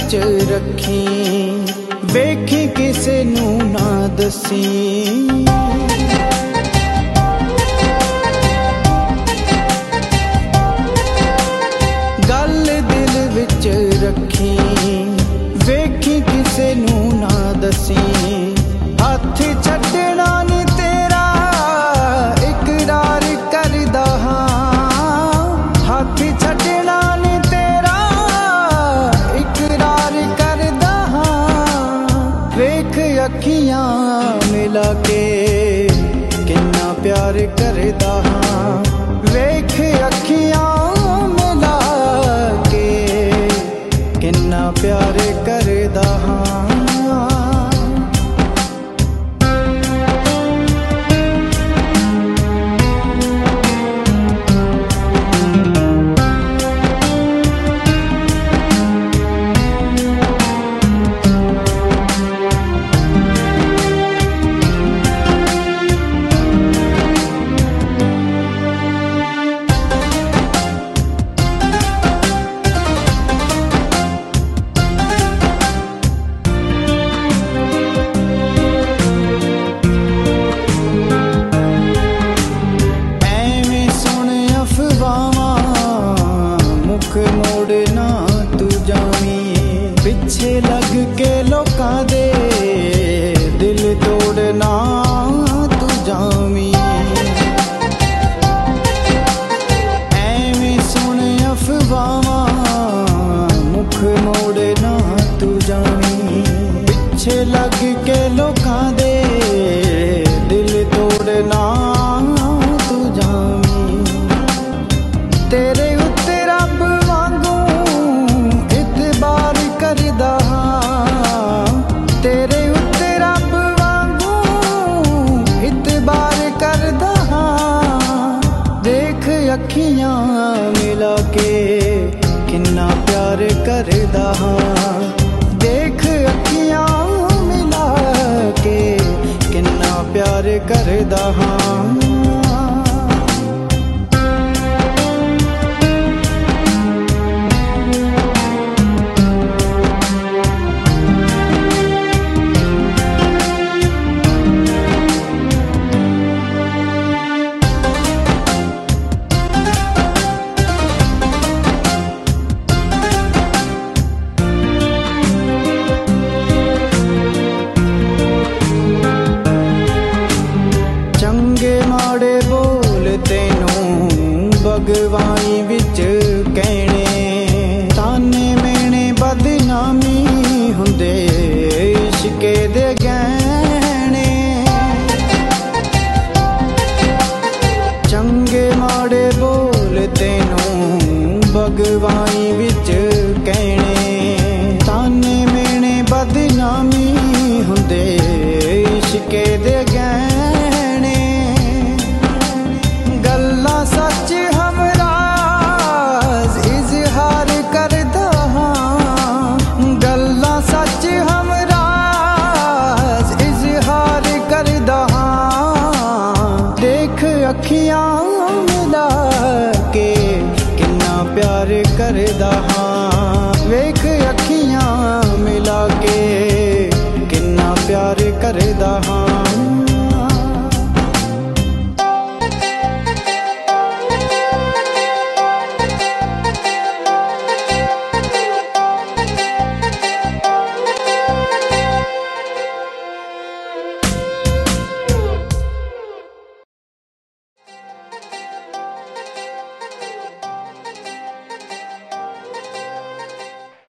विच रखी, वेखी किसे नू ना दसी। गल दिल विच रखी, वेखी किसे नू ना दसी। हथ छड्डना नी तेरा इकरार करदा हां, हथ छड्डना नी तेरा इकरार करदा हां। वेख अखियां मिला के किन्ना प्यार करदा हां, वेख अखियां मिला के किन्ना प्यार करदा हां। मोड़ना तू जावी, पिछे लग के लोकां दे दिल तोड़ना तू जावी। ऐवें सुन अफवाहां मुख मोड़ना तू जावी, पिछे लग के लोकां दे दिल तोड़ना तू जावी। तेरे उत्ते रब वांगू इतबार करदा हां, तेरे उत्ते रब वांगू इतबार करदा हां। देख अखियां मिला के किन्ना प्यार करदा हां, देख अखियां मिला के किन्ना प्यार करदा हां। चंगे माड़े बोल तेनू बगवाई विच कहने, ताने मेने बदनामी हुंदे इश्के दे गहने। चंगे माड़े बोल तेनू बगवाई विच कहने, ताने मेने बदनामी हुंदे इश्के दे गहने। गल्लां सच हमराज इजहार करदा हां, गल्लां सच हमराज इजहार करदा हां। देख अखियां मिला के किन्ना प्यार करदा हां।